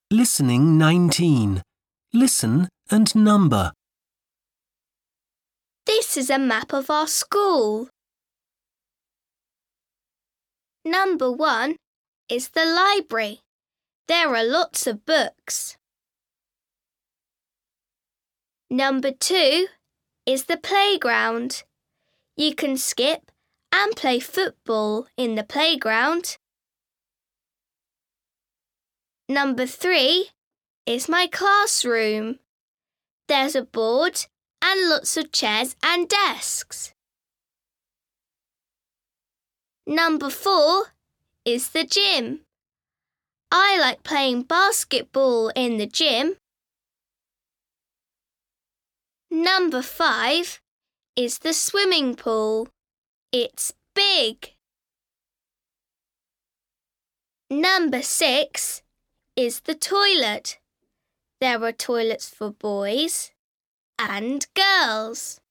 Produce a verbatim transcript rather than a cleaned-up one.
Listening nineteen. Listen and number. This is a map of our school. Number one is the library. There are lots of books. Number two is the playground. You can skip and play football in the playground. Number three is my classroom. There's a board and lots of chairs and desks. Number four is the gym. I like playing basketball in the gym. Number five is the swimming pool. It's big. Number six is the toilet. There are toilets for boys and girls.